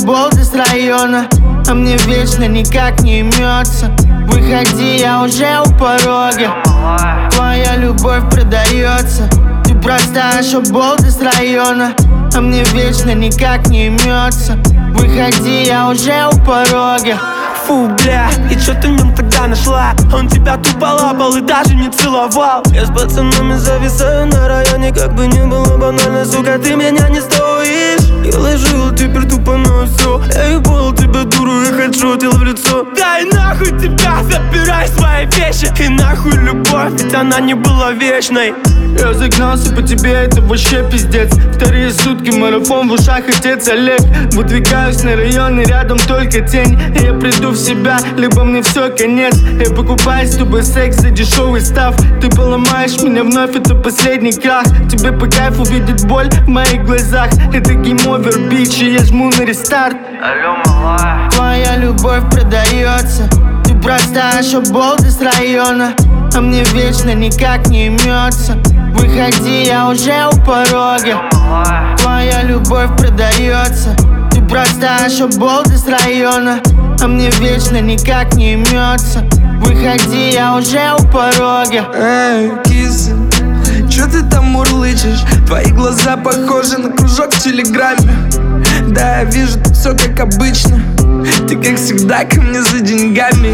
болты с района, а мне вечно никак не имется. Выходи, я уже у порога. Твоя любовь продается. Ты простая шоу-болты с района, а мне вечно никак не имется. Выходи, я уже у порога. Фу, бля, и чё ты в нем тогда нашла? Он тебя тупо лапал и даже не целовал. Я с пацанами зависаю на районе, как бы не было банально, сука, ты меня не стоишь. Я ложил теперь тупо на всё. Я ебал тебя, дуру, и хочу тело в лицо. Да и нахуй тебя, забирай свои вещи. И нахуй любовь, ведь она не была вечной. Я загнался по тебе, это вообще пиздец. Вторые сутки, марафон в ушах, отец Олег. Выдвигаюсь на район, и рядом только тень. И я приду в себя, либо мне все конец. Я покупаю с тобой секс за дешевый став. Ты поломаешь меня вновь, это последний крах. Тебе по кайфу видеть боль в моих глазах. Это гейм-овер, бич, и я жму на рестарт. Алло, малая. Твоя любовь продается. Ты простая шоу-болты с района, а мне вечно никак не имется. Выходи, я уже у порога. Твоя любовь продается. Ты простая шоу-болты с района, а мне вечно никак не имется. Выходи, я уже у порога. Эй, киса, чё ты там мурлычешь? Твои глаза похожи на кружок в телеграмме. Да, я вижу, тут всё как обычно. Ты как всегда ко мне за деньгами.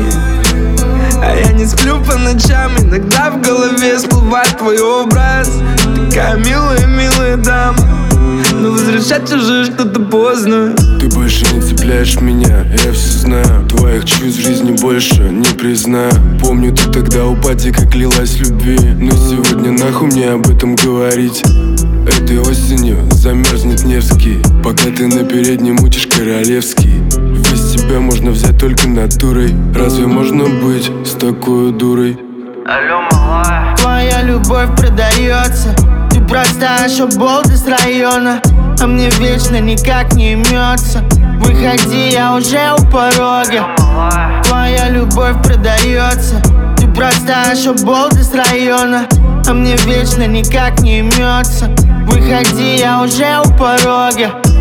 А я не сплю по ночам, иногда в голове всплывает твой образ. Такая милая, милая дама, но возвращать уже что-то поздно. Ты больше не цепляешь меня, я все знаю. Твоих чувств в жизни больше не признаю. Помню, ты тогда у пати как лилась любви, но сегодня нахуй мне об этом говорить. Этой осенью замерзнет Невский, пока ты на переднем учишь королевский. Весь тебя можно взять только натурой. Разве можно быть с такой дурой? Алло, малая. Твоя любовь продается. Ты простая шоу-болты с района, а мне вечно никак не имется. Выходи, я уже у порога. Твоя любовь продается. Ты простая шоу-болты с района, а мне вечно никак не имется. Выходи, я уже у порога.